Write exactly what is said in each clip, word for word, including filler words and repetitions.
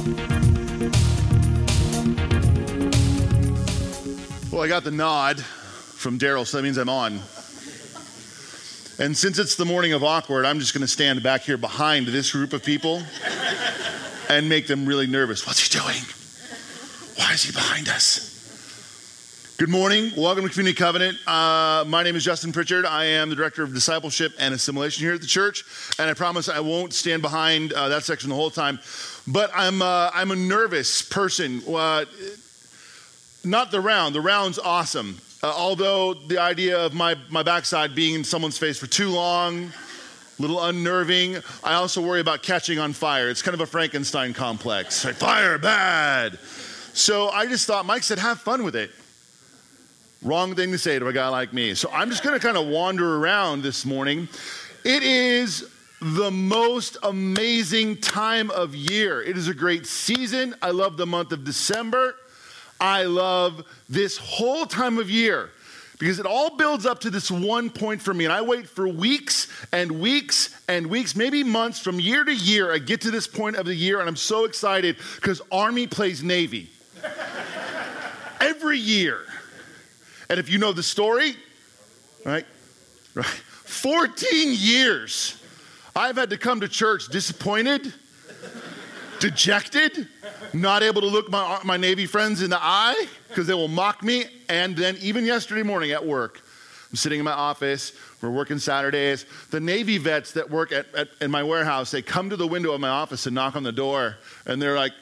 Well, I got the nod from Daryl, so that means I'm on. And since it's the morning of awkward, I'm just going to stand back here behind this group of people and make them really nervous. What's he doing? Why is he behind us? Good morning. Welcome to Community Covenant. Uh, my name is Justin Pritchard. I am the Director of Discipleship and Assimilation here at the church. And I promise I won't stand behind uh, that section the whole time. But I'm uh, I'm a nervous person. Uh, not the round. The round's awesome. Uh, although the idea of my, my backside being in someone's face for too long, a little unnerving, I also worry about catching on fire. It's kind of a Frankenstein complex. Like, fire, bad. So I just thought, Mike said, have fun with it. Wrong thing to say to a guy like me. So I'm just going to kind of wander around this morning. It is the most amazing time of year. It is a great season. I love the month of December. I love this whole time of year because it all builds up to this one point for me. And I wait for weeks and weeks and weeks, maybe months from year to year. I get to this point of the year and I'm so excited because Army plays Navy every year. And if you know the story, right, right, fourteen years, I've had to come to church disappointed, dejected, not able to look my, my Navy friends in the eye because they will mock me. And then even yesterday morning at work, I'm sitting in my office, we're working Saturdays. The Navy vets that work at, at in my warehouse, they come to the window of my office and knock on the door. And they're like,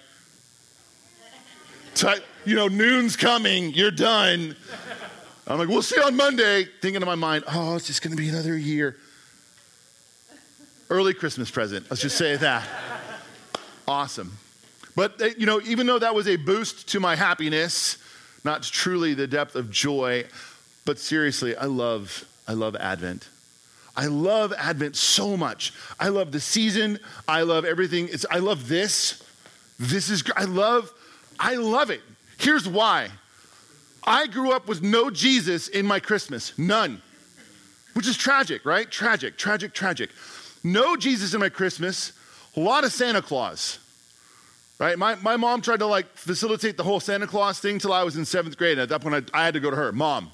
you know, noon's coming, you're done. I'm like, we'll see on Monday, thinking in my mind, oh, it's just going to be another year. Early Christmas present, let's just say that. Awesome. But, you know, even though that was a boost to my happiness, not truly the depth of joy, but seriously, I love, I love Advent. I love Advent so much. I love the season. I love everything. It's, I love this. This is, I love, I love it. Here's why. I grew up with no Jesus in my Christmas, none, which is tragic, right? Tragic, tragic, tragic. No Jesus in my Christmas, a lot of Santa Claus, right? My my mom tried to like facilitate the whole Santa Claus thing till I was in seventh grade. At that point, I, I had to go to her, Mom.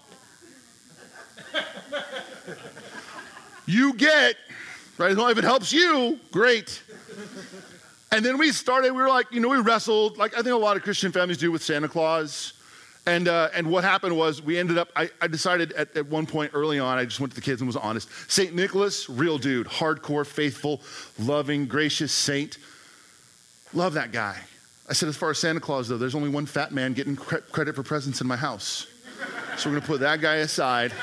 You get, right? As long as it helps you, great. And then we started, we were like, you know, we wrestled, like I think a lot of Christian families do with Santa Claus. And uh, and what happened was we ended up, I, I decided at, at one point early on, I just went to the kids and was honest. Saint Nicholas, real dude, hardcore, faithful, loving, gracious saint. Love that guy. I said, as far as Santa Claus, though, there's only one fat man getting cre- credit for presents in my house. So we're going to put that guy aside.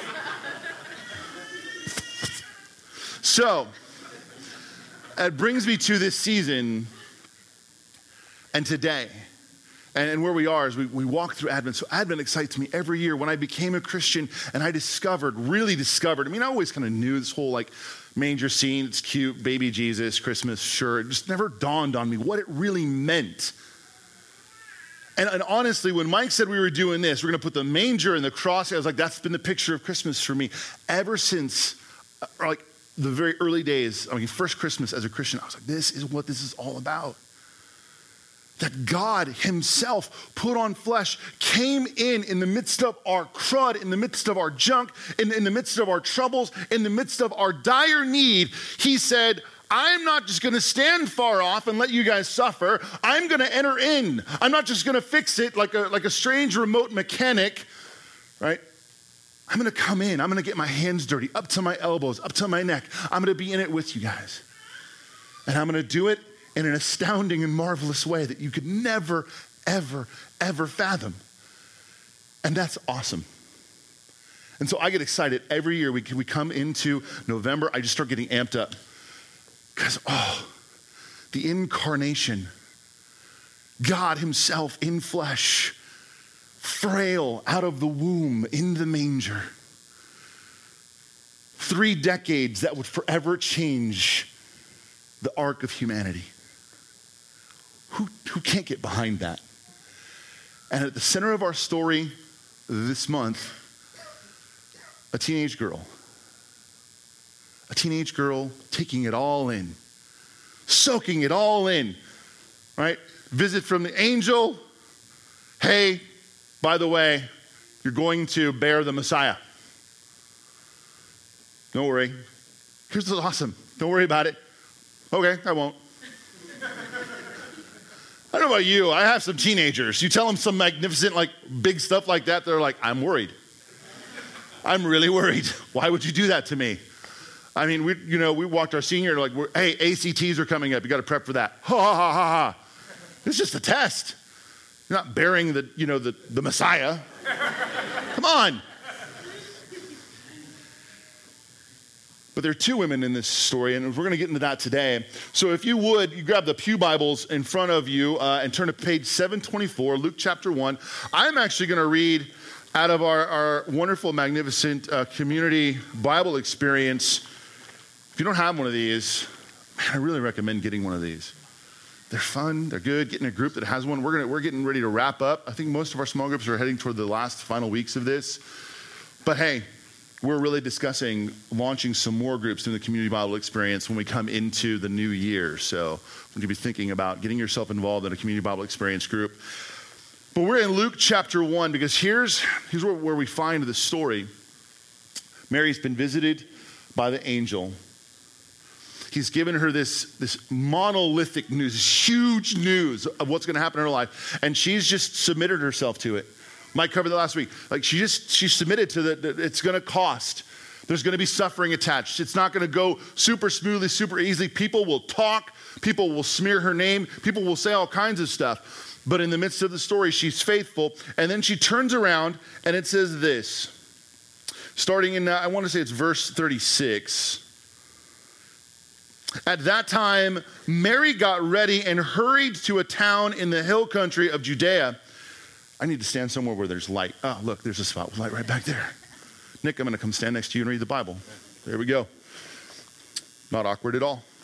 So, it brings me to this season and today. And, and where we are is we, we walk through Advent. So Advent excites me every year. When I became a Christian and I discovered, really discovered, I mean, I always kind of knew this whole like manger scene, it's cute, baby Jesus, Christmas, sure. It just never dawned on me what it really meant. And, and honestly, when Mike said we were doing this, we're going to put the manger and the cross, I was like, that's been the picture of Christmas for me ever since, uh, like, the very early days. I mean, first Christmas as a Christian, I was like, this is what this is all about. That God himself put on flesh, came in in the midst of our crud, in the midst of our junk, in, in the midst of our troubles, in the midst of our dire need. He said, I'm not just going to stand far off and let you guys suffer. I'm going to enter in. I'm not just going to fix it like a, like a strange remote mechanic, right? I'm going to come in. I'm going to get my hands dirty, up to my elbows, up to my neck. I'm going to be in it with you guys. And I'm going to do it in an astounding and marvelous way that you could never, ever, ever fathom. And that's awesome. And so I get excited every year. We, we come into November, I just start getting amped up. Because, oh, the incarnation, God himself in flesh, frail out of the womb in the manger. Three decades that would forever change the arc of humanity. Who, who can't get behind that? And at the center of our story this month, a teenage girl. A teenage girl taking it all in, soaking it all in. right? Visit from the angel. Hey, by the way, you're going to bear the Messiah. Don't worry. Here's what's awesome. Don't worry about it. Okay, I won't. I don't know about you. I have some teenagers. You tell them some magnificent, like, big stuff like that, they're like, I'm worried. I'm really worried. Why would you do that to me? I mean, we, you know, we walked our senior, like, we're, hey, A C Ts are coming up. You got to prep for that. Ha, ha, ha, ha, ha. It's just a test. You're not bearing the, you know, the, the Messiah. Come on. But there are two women in this story, and we're going to get into that today. So if you would, you grab the Pew Bibles in front of you uh, and turn to page seven twenty-four, Luke chapter one. I'm actually going to read out of our, our wonderful, magnificent uh, community Bible experience. If you don't have one of these, man, I really recommend getting one of these. They're fun, they're good. Get in a group that has one. We're gonna, we're getting ready to wrap up. I think most of our small groups are heading toward the last final weeks of this. But hey, we're really discussing launching some more groups in the community Bible experience when we come into the new year. So we're going to be thinking about getting yourself involved in a community Bible experience group. But we're in Luke chapter one because here's, here's where, where we find the story. Mary's been visited by the angel. He's given her this, this monolithic news, this huge news of what's going to happen in her life. And she's just submitted herself to it. Mike covered that last week. Like she just, she submitted to the, the it's going to cost. There's going to be suffering attached. It's not going to go super smoothly, super easily. People will talk. People will smear her name. People will say all kinds of stuff. But in the midst of the story, she's faithful. And then she turns around and it says this. Starting in, uh, I want to say it's verse thirty-six. At that time, Mary got ready and hurried to a town in the hill country of Judea. I need to stand somewhere where there's light. Oh, look, there's a spot with light right back there. Nick, I'm going to come stand next to you and read the Bible. There we go. Not awkward at all.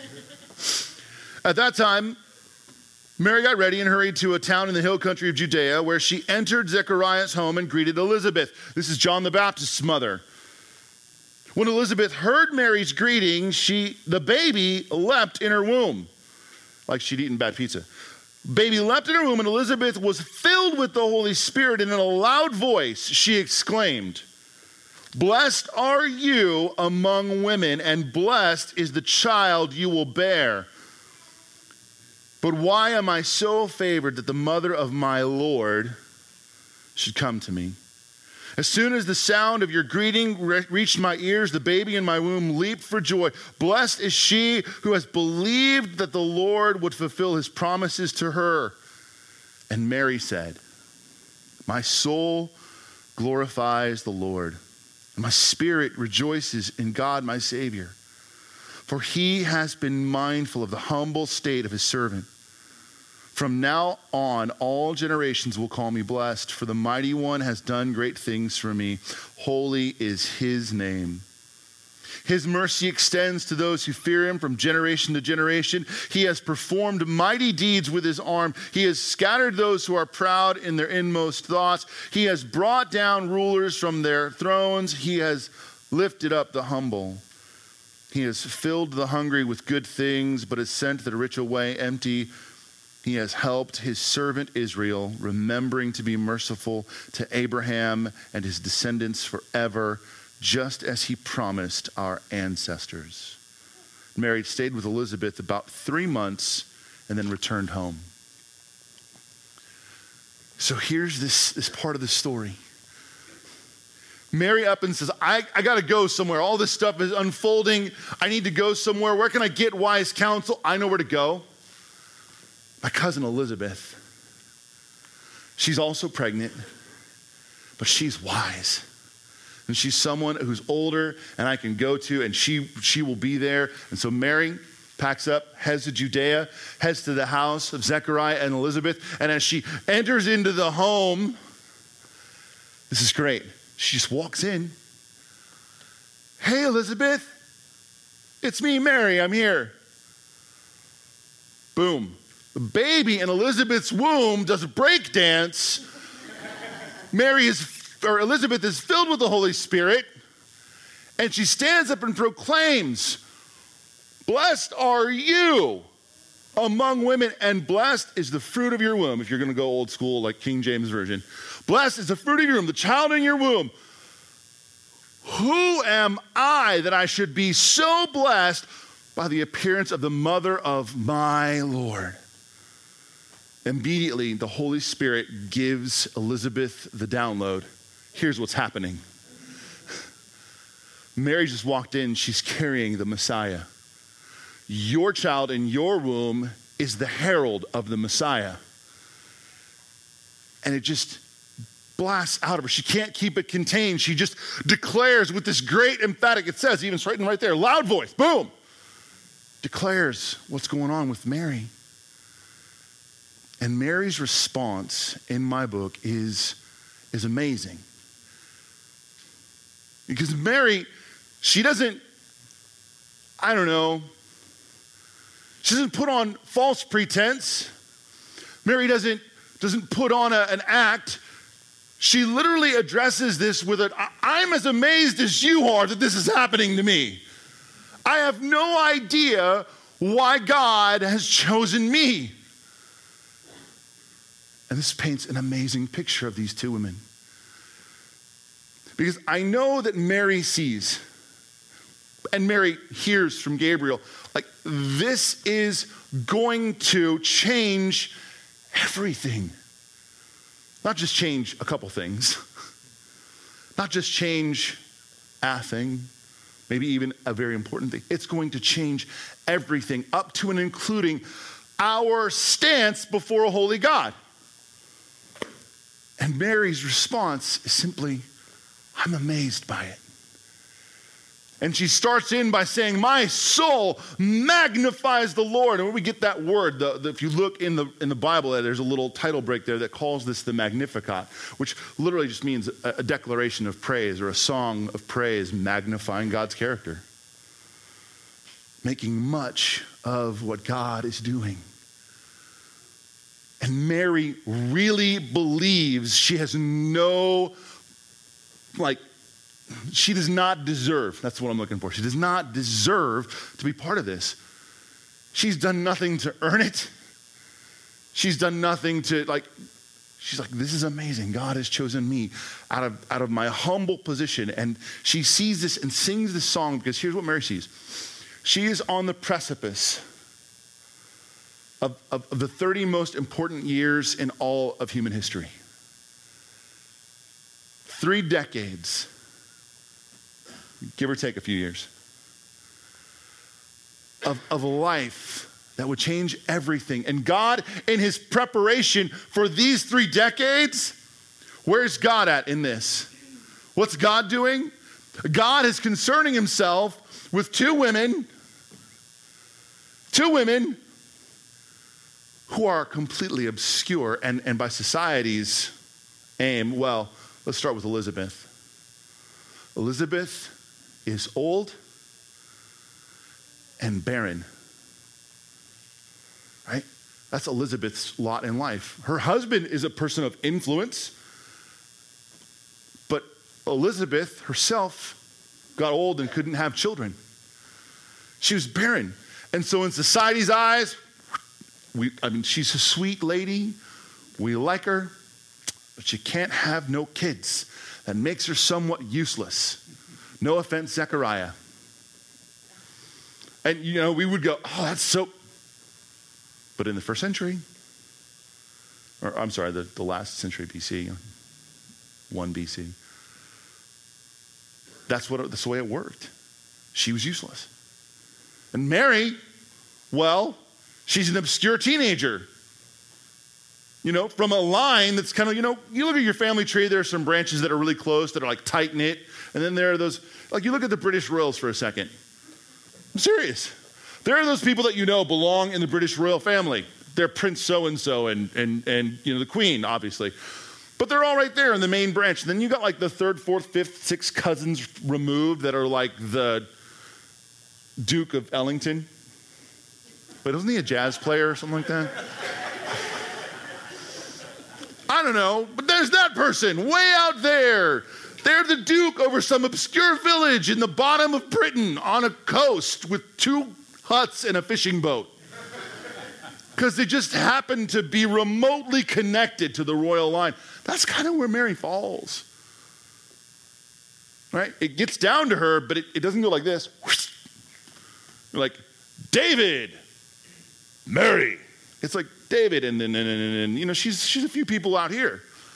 At that time, Mary got ready and hurried to a town in the hill country of Judea where she entered Zechariah's home and greeted Elizabeth. This is John the Baptist's mother. When Elizabeth heard Mary's greeting, she, the baby leapt in her womb, like she'd eaten bad pizza. Baby leapt in her womb, and Elizabeth was filled with the Holy Spirit, and in a loud voice she exclaimed, "Blessed are you among women, and blessed is the child you will bear. But why am I so favored that the mother of my Lord should come to me? As soon as the sound of your greeting re- reached my ears, the baby in my womb leaped for joy. Blessed is she who has believed that the Lord would fulfill his promises to her." And Mary said, "My soul glorifies the Lord, and my spirit rejoices in God my Savior. For he has been mindful of the humble state of his servant. From now on, all generations will call me blessed, for the Mighty One has done great things for me. Holy is his name. His mercy extends to those who fear him from generation to generation. He has performed mighty deeds with his arm. He has scattered those who are proud in their inmost thoughts. He has brought down rulers from their thrones. He has lifted up the humble. He has filled the hungry with good things, but has sent the rich away empty. He has helped his servant Israel, remembering to be merciful to Abraham and his descendants forever, just as he promised our ancestors." Mary stayed with Elizabeth about three months and then returned home. So here's this, this part of the story. Mary up and says, I, I got to go somewhere. All this stuff is unfolding. I need to go somewhere. Where can I get wise counsel? I know where to go. My cousin Elizabeth, she's also pregnant, but she's wise. And she's someone who's older and I can go to, and she, she will be there. And so Mary packs up, heads to Judea, heads to the house of Zechariah and Elizabeth. And as she enters into the home, this is great. She just walks in. "Hey, Elizabeth, it's me, Mary, I'm here." Boom. The baby in Elizabeth's womb does a break dance. Mary is, or Elizabeth is filled with the Holy Spirit, and she stands up and proclaims, "Blessed are you among women, and blessed is the fruit of your womb. If you're going to go old school, like King James Version. Blessed is the fruit of your womb, the child in your womb. Who am I that I should be so blessed by the appearance of the mother of my Lord? Immediately, the Holy Spirit gives Elizabeth the download. Here's what's happening. Mary just walked in. She's carrying the Messiah. Your child in your womb is the herald of the Messiah. And it just blasts out of her. She can't keep it contained. She just declares with this great emphatic, it says, even written right there, loud voice, boom, declares what's going on with Mary. And Mary's response in my book is, is amazing. Because Mary, she doesn't, I don't know, she doesn't put on false pretense. Mary doesn't, doesn't put on a, an act. She literally addresses this with an, I'm as amazed as you are that this is happening to me. I have no idea why God has chosen me. And this paints an amazing picture of these two women. Because I know that Mary sees, and Mary hears from Gabriel, like this is going to change everything. Not just change a couple things. Not just change a thing. Maybe even a very important thing. It's going to change everything up to and including our stance before a holy God. And Mary's response is simply, I'm amazed by it. And she starts in by saying, my soul magnifies the Lord. And when we get that word, the, the, if you look in the, in the Bible, there's a little title break there that calls this the Magnificat, which literally just means a, a declaration of praise or a song of praise, magnifying God's character. Making much of what God is doing. And Mary really believes she has no, like, she does not deserve, that's what I'm looking for. She does not deserve to be part of this. She's done nothing to earn it. She's done nothing to, like, she's like, this is amazing. God has chosen me out of, out of my humble position. And she sees this and sings this song because here's what Mary sees. She is on the precipice of, of, of the thirty most important years in all of human history. Three decades. Give or take a few years, of, of life that would change everything. And God, in his preparation for these three decades, where's God at in this? What's God doing? God is concerning himself with two women, two women who are completely obscure, and, and by society's aim, well, let's start with Elizabeth. Elizabeth is old and barren, right? That's Elizabeth's lot in life. Her husband is a person of influence, but Elizabeth herself got old and couldn't have children. She was barren. And so in society's eyes, we, I mean, she's a sweet lady. We like her, but she can't have no kids. That makes her somewhat useless. No offense, Zechariah. And, you know, we would go, oh, that's so... But in the first century, or I'm sorry, the, the last century B C, one B C, that's, what, that's the way it worked. She was useless. And Mary, well, she's an obscure teenager. You know, from a line that's kind of, you know, you look at your family tree, there are some branches that are really close, that are like tight-knit. And then there are those, like you look at the British royals for a second. I'm serious. There are those people that you know belong in the British royal family. They're Prince so-and-so and, and, and you know, the Queen, obviously. But they're all right there in the main branch. And then you got like the third, fourth, fifth, sixth cousins removed that are like the Duke of Ellington. But wasn't he a jazz player or something like that? I don't know, but there's that person way out there. They're the Duke over some obscure village in the bottom of Britain on a coast with two huts and a fishing boat. because they just happen to be remotely connected to the royal line. That's kind of where Mary falls. Right? It gets down to her, but it, it doesn't go like this. You're like, David, Mary. It's like David, and then, and, and, and, you know, she's, she's a few people out here.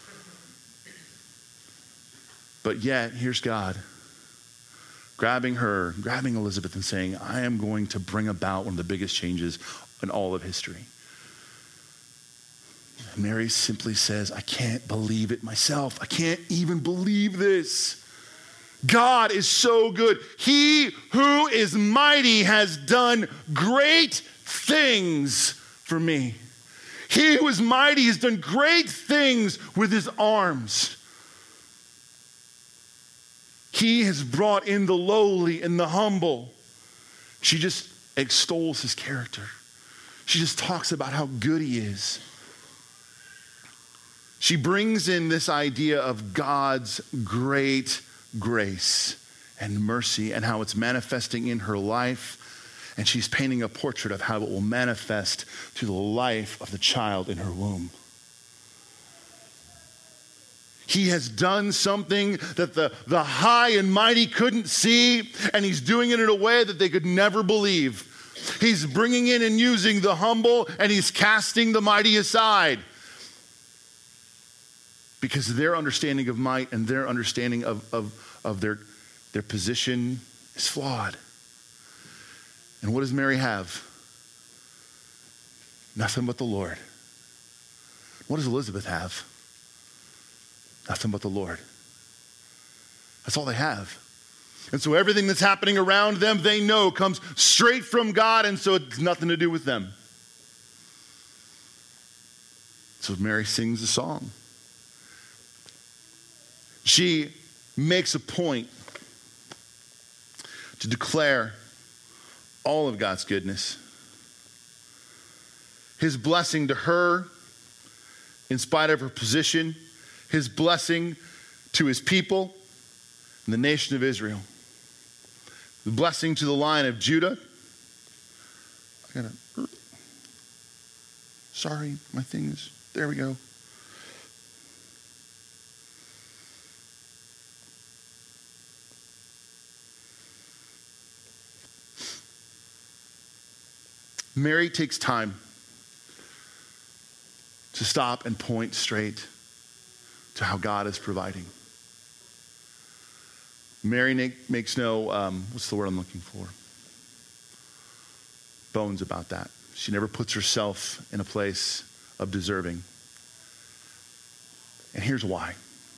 But yet, here's God grabbing her, grabbing Elizabeth and saying, I am going to bring about one of the biggest changes in all of history. And Mary simply says, I can't believe it myself. I can't even believe this. God is so good. He who is mighty has done great things for me. He who is mighty has done great things with his arms. He has brought in the lowly and the humble. She just extols his character. She just talks about how good he is. She brings in this idea of God's great grace and mercy and how it's manifesting in her life. And she's painting a portrait of how it will manifest through the life of the child in her womb. He has done something that the, the high and mighty couldn't see, and he's doing it in a way that they could never believe. He's bringing in and using the humble, and he's casting the mighty aside. Because their understanding of might and their understanding of, of, of their, their position is flawed. And what does Mary have? Nothing but the Lord. What does Elizabeth have? Nothing but the Lord. That's all they have. And so everything that's happening around them, they know comes straight from God, and so it's nothing to do with them. So Mary sings a song. She makes a point to declare all of God's goodness. His blessing to her in spite of her position, his blessing to his people and the nation of Israel. The blessing to the line of Judah. I gotta, sorry, my thing is, there we go. Mary takes time to stop and point straight to how God is providing. Mary makes no, um, what's the word I'm looking for? Bones about that. She never puts herself in a place of deserving. And here's why.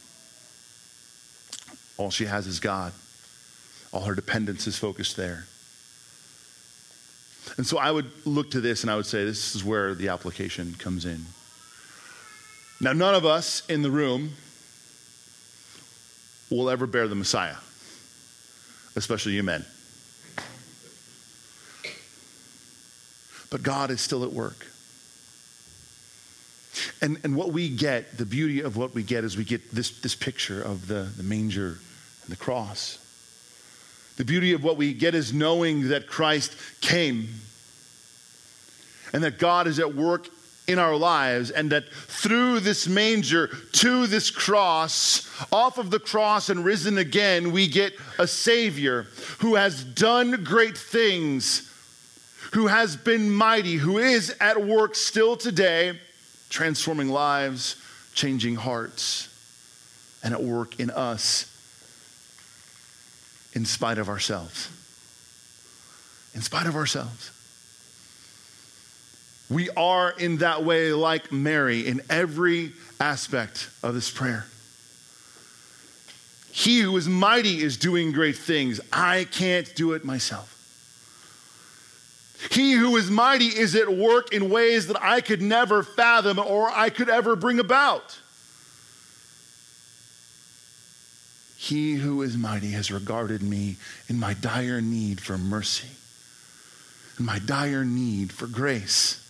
All she has is God. All her dependence is focused there. And so I would look to this and I would say this is where the application comes in. Now, none of us in the room will ever bear the Messiah, especially you men. But God is still at work. And, and what we get, the beauty of what we get is we get this, this picture of the, the manger and the cross. The beauty of what we get is knowing that Christ came and that God is at work in our lives, and that through this manger to this cross, off of the cross and risen again, we get a Savior who has done great things, who has been mighty, who is at work still today, transforming lives, changing hearts, and at work in us in spite of ourselves. In spite of ourselves. We are in that way like Mary in every aspect of this prayer. He who is mighty is doing great things. I can't do it myself. He who is mighty is at work in ways that I could never fathom or I could ever bring about. He who is mighty has regarded me in my dire need for mercy, in my dire need for grace.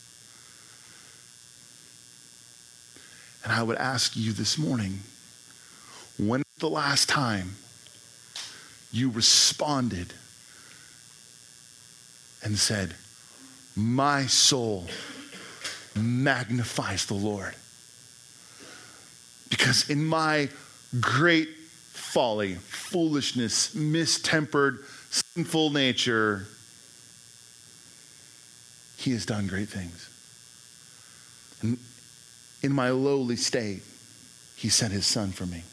And I would ask you this morning, when was the last time you responded and said, my soul magnifies the Lord. Because in my great folly, foolishness, mistempered, sinful nature, he has done great things. And in my lowly state, he sent his son for me.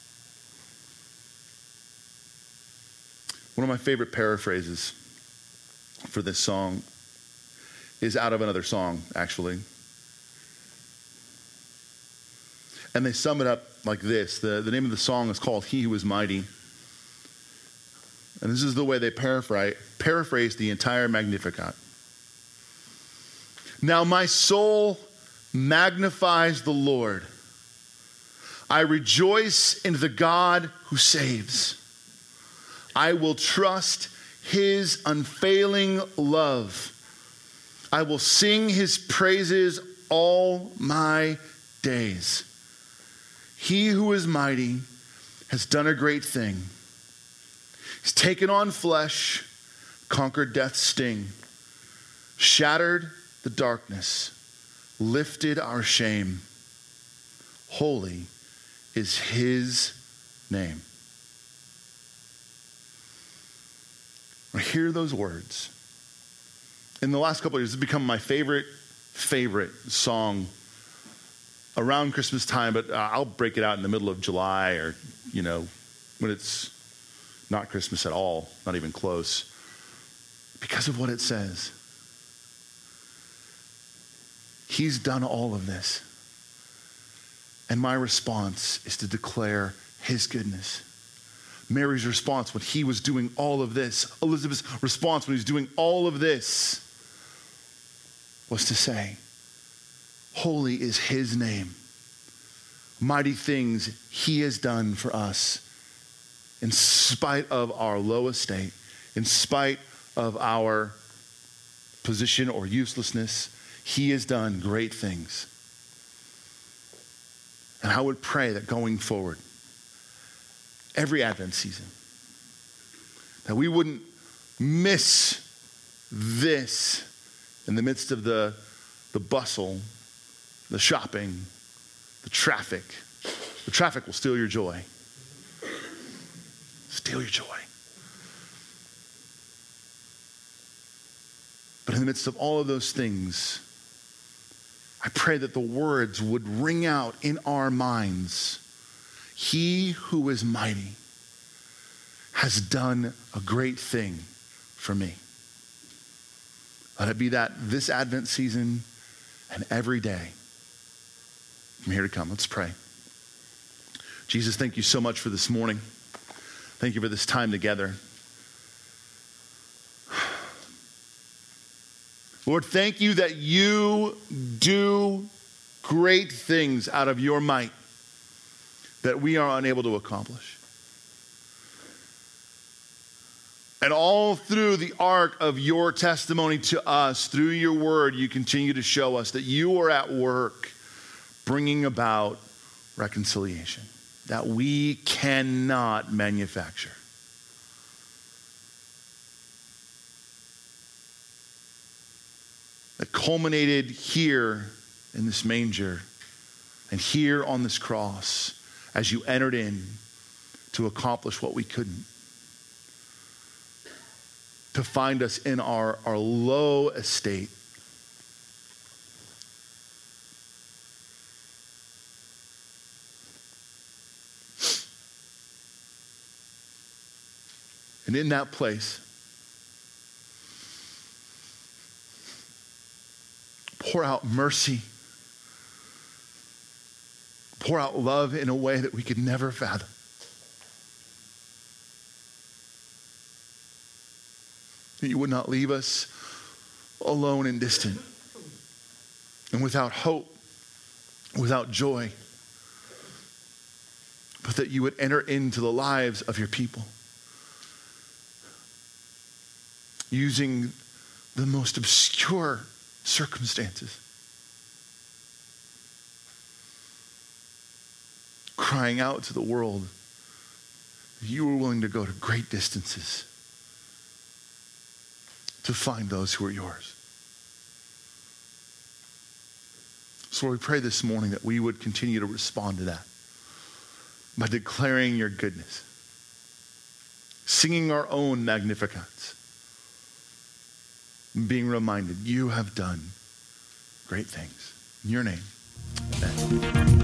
One of my favorite paraphrases for this song is out of another song, actually. And they sum it up like this. The, the name of the song is called He Who Is Mighty. And this is the way they paraphrase, paraphrase the entire Magnificat. Now my soul magnifies the Lord. I rejoice in the God who saves. I will trust his unfailing love. I will sing his praises all my days. He who is mighty has done a great thing. He's taken on flesh, conquered death's sting, shattered the darkness, lifted our shame. Holy is his name. I hear those words. In the last couple of years, it's become my favorite, favorite song around Christmas time, but uh, I'll break it out in the middle of July or, you know, when it's not Christmas at all, not even close, because of what it says. He's done all of this. And my response is to declare his goodness. Mary's response when he was doing all of this, Elizabeth's response when he was doing all of this, was to say, holy is his name. Mighty things he has done for us in spite of our low estate, in spite of our position or uselessness. He has done great things. And I would pray that going forward, every Advent season, that we wouldn't miss this in the midst of the, the bustle, the shopping, the traffic. The traffic will steal your joy. Steal your joy. But in the midst of all of those things, I pray that the words would ring out in our minds. He who is mighty has done a great thing for me. Let it be that this Advent season and every day from here to come. Let's pray. Jesus, thank you so much for this morning. Thank you for this time together. Lord, thank you that you do great things out of your might that we are unable to accomplish. And all through the arc of your testimony to us, through your word, you continue to show us that you are at work bringing about reconciliation that we cannot manufacture. That culminated here in this manger and here on this cross as you entered in to accomplish what we couldn't. To find us in our, our low estate. And in that place, pour out mercy. Pour out love in a way that we could never fathom. That you would not leave us alone and distant and without hope, without joy, but that you would enter into the lives of your people using the most obscure circumstances, crying out to the world that you were willing to go to great distances to find those who are yours. So Lord, we pray this morning that we would continue to respond to that by declaring your goodness, singing our own Magnificats, being reminded you have done great things. In your name, amen.